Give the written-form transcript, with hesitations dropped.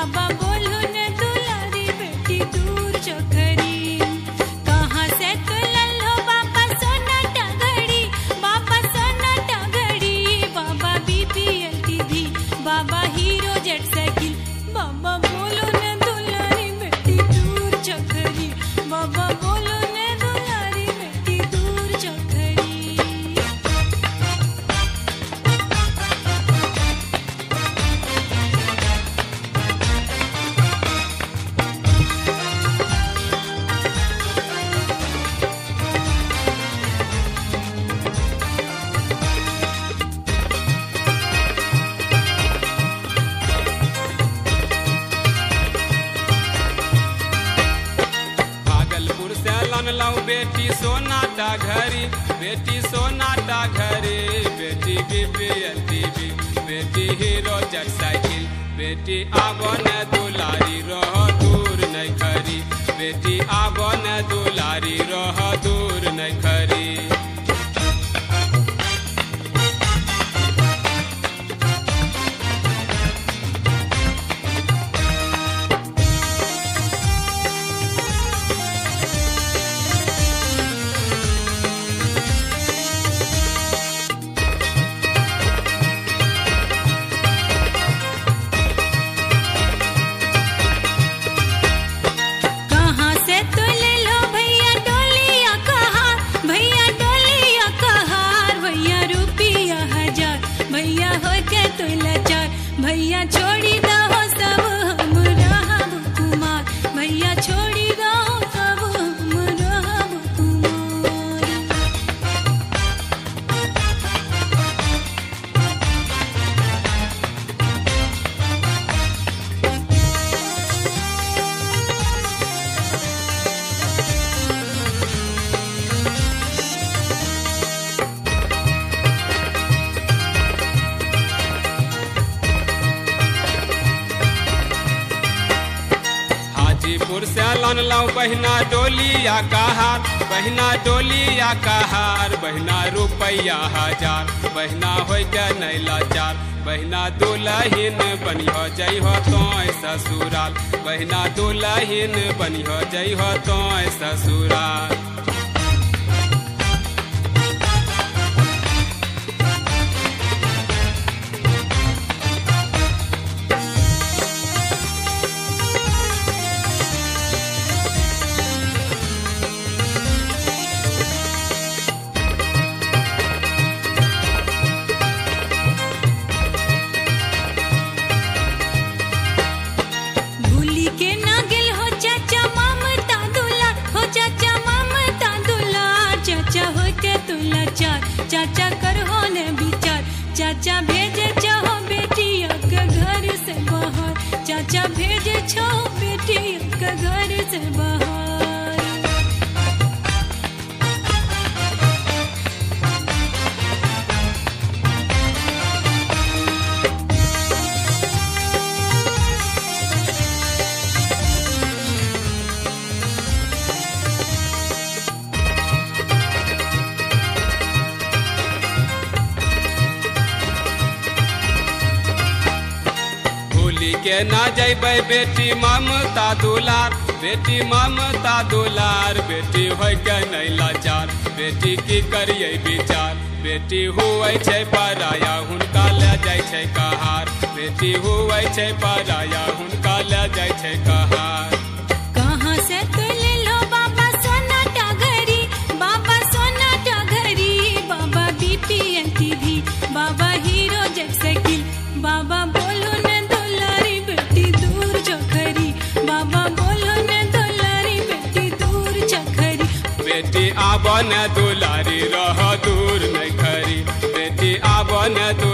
बाबा बोलो न दुलारी बेटी दूर चखरी कहाँ से तो लल्लो बाबा सोना टगड़ी बाबा सोना टगड़ी बाबा BPL TV बाबा हीरो जेट साइकिल बाबा बोलो न दुलारी बेटी दूर चखरी बाबा बोलो न दुलारी बेटी दूर चखरी। लाऊ बेटी सोनाटा घरी बेटी सोनाटा घरी बेटी BPL TV बेटी हीरो जेट साइकिल बेटी आबो न दुलारी रह दूर नहीं खरी बेटी आबो न दुलारी रह दूर नहीं खरी। भैया छोड़ी दो सब हम रहब कुमार भैया छोड़ी दो सब हम रहब कुमार। हाजीपुर से लन लाऊ बहिना डोलिया कहार बहिना डोलिया कहार बहिना रुपया 1000 बहिना होय के नहीं लाचार बहिना दुल्हन बनिह जइह तोय ससुराल बहिना दुल्हन बनिह जइह तोय ससुराल। चाचा कर हो न विचार चाचा भेजे चाहो बेटी के घर से बाहर चाचा भेजे चाहो बेटी के घर से बाहर। के ना जइबै बेटी ममता दुलार बेटी ममता दुलार बेटी होय के नहीं लाचार बेटी की करिए विचार बेटी हुए छै पराया हुनका ले जाय छै कहार बेटी हुए छै पराया हुनका ले जाय छै कहार। कहाँ से तो ले लो बाबा सोना टगरी बाबा सोना टगरी बाबा BPL TV बाबा हीरो जेट साइकिल बाबा बोलो न दुलारी बेटी दूर चखरी बाबा बोलो न दुलारी बेटी दूर चखरी बेटी आबो न दुलारी रह दूर नहीं खरी बेटी आबो न